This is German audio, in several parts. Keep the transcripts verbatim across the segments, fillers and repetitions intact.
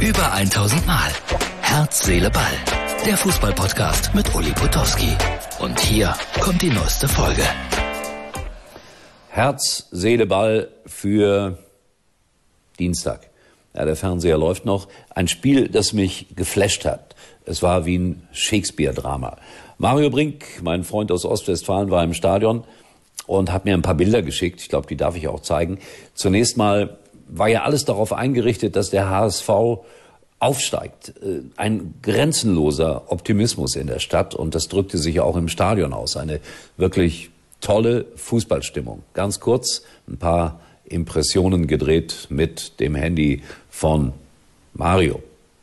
Über tausend Mal. Herz, Seele, Ball. Der Fußballpodcast mit Uli Potowski. Und hier kommt die neueste Folge. Herz, Seele, Ball für Dienstag. Ja, der Fernseher läuft noch. Ein Spiel, das mich geflasht hat. Es war wie ein Shakespeare-Drama. Mario Brink, mein Freund aus Ostwestfalen, war im Stadion und hat mir ein paar Bilder geschickt. Ich glaube, die darf ich auch zeigen. Zunächst mal war ja alles darauf eingerichtet, dass der H S V aufsteigt. Ein grenzenloser Optimismus in der Stadt und das drückte sich auch im Stadion aus. Eine wirklich tolle Fußballstimmung. Ganz kurz ein paar Impressionen gedreht mit dem Handy von Mario.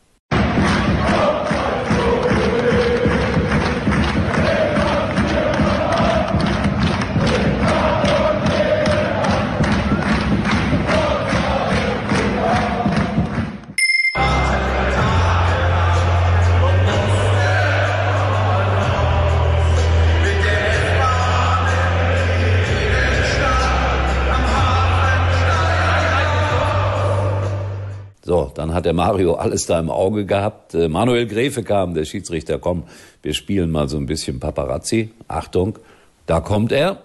So, dann hat der Mario alles da im Auge gehabt. Äh, Manuel Gräfe kam, der Schiedsrichter, komm, wir spielen mal so ein bisschen Paparazzi. Achtung, da kommt er.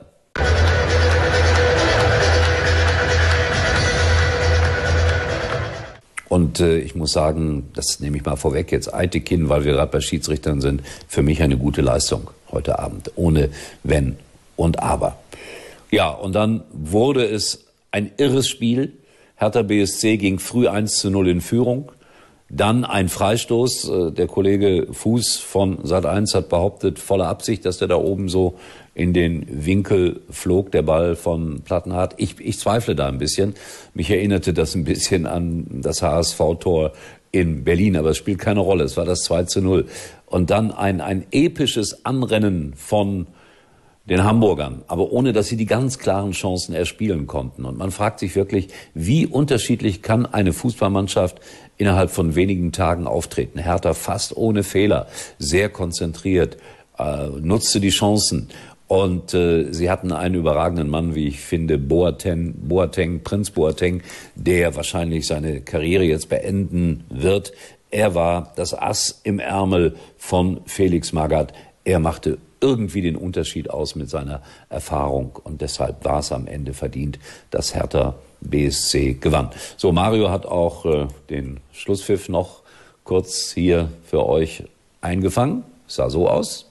Und äh, ich muss sagen, das nehme ich mal vorweg jetzt, Eitekin, weil wir gerade bei Schiedsrichtern sind, für mich eine gute Leistung heute Abend, ohne Wenn und Aber. Ja, und dann wurde es ein irres Spiel. Hertha B S C ging früh eins zu null in Führung. Dann ein Freistoß. Der Kollege Fuß von Sat eins hat behauptet, voller Absicht, dass der da oben so in den Winkel flog, der Ball von Plattenhardt. Ich, ich zweifle da ein bisschen. Mich erinnerte das ein bisschen an das H S V-Tor in Berlin, aber es spielt keine Rolle. Es war das zwei zu null. Und dann ein, ein episches Anrennen von den Hamburgern, aber ohne, dass sie die ganz klaren Chancen erspielen konnten. Und man fragt sich wirklich, wie unterschiedlich kann eine Fußballmannschaft innerhalb von wenigen Tagen auftreten. Hertha fast ohne Fehler, sehr konzentriert, äh, nutzte die Chancen. Und äh, sie hatten einen überragenden Mann, wie ich finde, Boateng, Boateng, Prinz Boateng, der wahrscheinlich seine Karriere jetzt beenden wird. Er war das Ass im Ärmel von Felix Magath. Er machte irgendwie den Unterschied aus mit seiner Erfahrung und deshalb war es am Ende verdient, dass Hertha B S C gewann. So, Mario hat auch äh, den Schlusspfiff noch kurz hier für euch eingefangen. Sah so aus.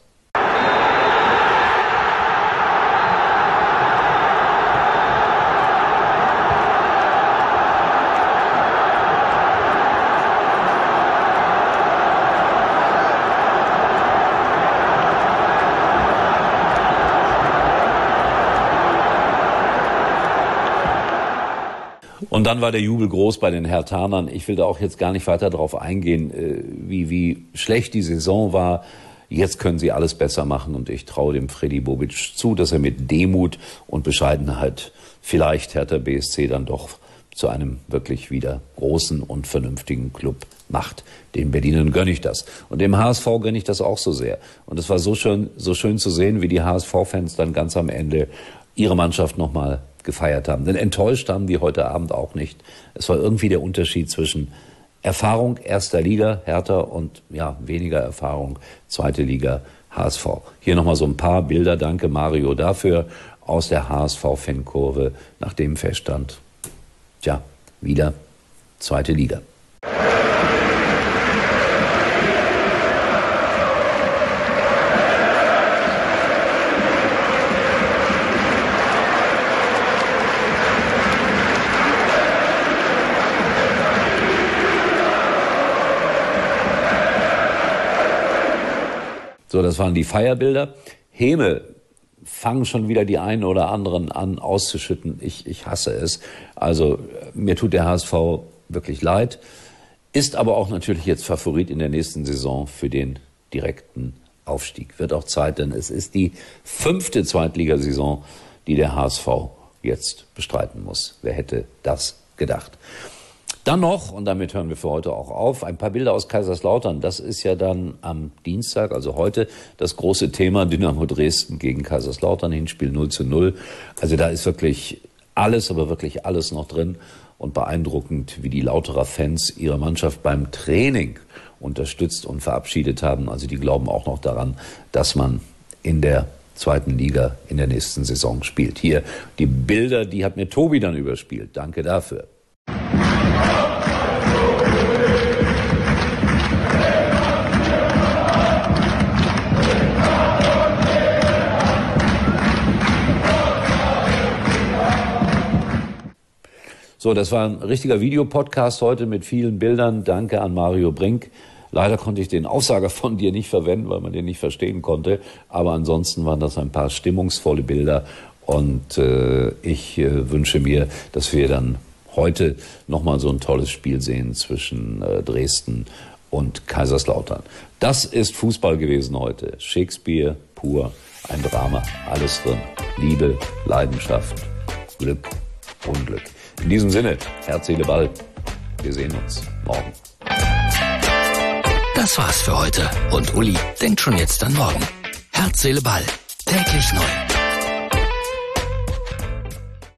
Und dann war der Jubel groß bei den Herthanern. Ich will da auch jetzt gar nicht weiter drauf eingehen, wie, wie schlecht die Saison war. Jetzt können sie alles besser machen und ich traue dem Freddy Bobic zu, dass er mit Demut und Bescheidenheit vielleicht Hertha B S C dann doch zu einem wirklich wieder großen und vernünftigen Club macht. Den Berlinern gönne ich das. Und dem H S V gönne ich das auch so sehr. Und es war so schön, so schön zu sehen, wie die H S V-Fans dann ganz am Ende ihre Mannschaft nochmal gefeiert haben. Denn enttäuscht haben die heute Abend auch nicht. Es war irgendwie der Unterschied zwischen Erfahrung erster Liga, Hertha, und ja, weniger Erfahrung zweite Liga, H S V. Hier nochmal so ein paar Bilder, danke Mario dafür, aus der H S V-Fankurve, nachdem feststand, tja, wieder zweite Liga. So, das waren die Feierbilder. Häme fangen schon wieder die einen oder anderen an auszuschütten. Ich, ich hasse es. Also mir tut der H S V wirklich leid. Ist aber auch natürlich jetzt Favorit in der nächsten Saison für den direkten Aufstieg. Wird auch Zeit, denn es ist die fünfte Zweitligasaison, die der H S V jetzt bestreiten muss. Wer hätte das gedacht? Dann noch, und damit hören wir für heute auch auf, ein paar Bilder aus Kaiserslautern. Das ist ja dann am Dienstag, also heute, das große Thema Dynamo Dresden gegen Kaiserslautern, Hinspiel null zu null. Also da ist wirklich alles, aber wirklich alles noch drin. Und beeindruckend, wie die Lauterer Fans ihre Mannschaft beim Training unterstützt und verabschiedet haben. Also die glauben auch noch daran, dass man in der zweiten Liga in der nächsten Saison spielt. Hier die Bilder, die hat mir Tobi dann überspielt. Danke dafür. So, das war ein richtiger Videopodcast heute mit vielen Bildern. Danke an Mario Brink. Leider konnte ich den Aussager von dir nicht verwenden, weil man den nicht verstehen konnte. Aber ansonsten waren das ein paar stimmungsvolle Bilder. Und äh, ich äh, wünsche mir, dass wir dann heute nochmal so ein tolles Spiel sehen zwischen äh, Dresden und Kaiserslautern. Das ist Fußball gewesen heute. Shakespeare pur, ein Drama, alles drin. Liebe, Leidenschaft, Glück, Unglück. In diesem Sinne, Herz, Seele, Ball. Wir sehen uns morgen. Das war's für heute. Und Uli denkt schon jetzt an morgen. Herz, Seele, Ball. Täglich neu.